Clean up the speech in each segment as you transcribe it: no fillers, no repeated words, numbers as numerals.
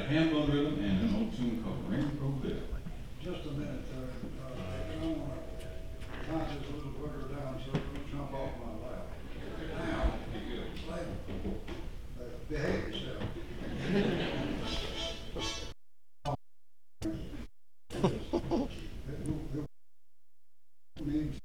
handball rhythm and an old tune called Rainbow Bill. Just a minute, I want to knock this a little further down so it don't jump off my lap. Now, behave yourself. It means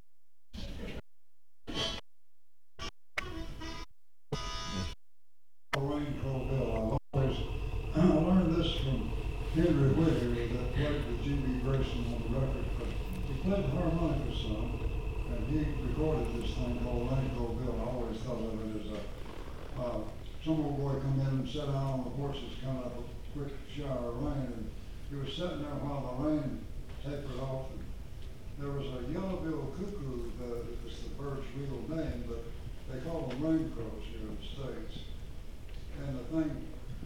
Rainbow Bill. I learned this from Henry Whittier that played with G.B. Grayson on the record, but he played the harmonica some, and he recorded this thing called Rainbow Bill. I always thought of it as some old boy come in and sat down on the porch, just kind of a quick shower of rain, and he was sitting there while the rain tapered off, and there was a yellow-billed cuckoo, it's the bird's real name, but they call them rain crows here in the States. And the thing,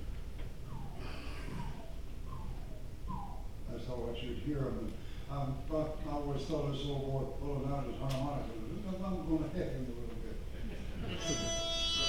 that's all I should hear him. I always thought this old boy pulling out his harmonica, I'm going to hit him a little bit.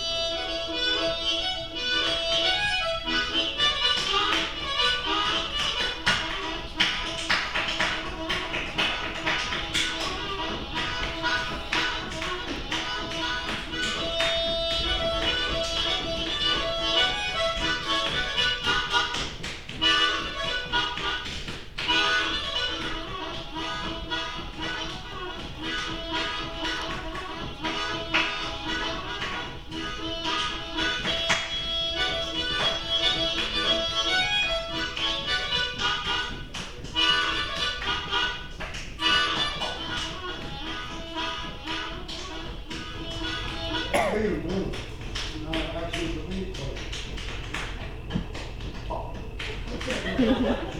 Hey, Blue. No, actually, the lead player.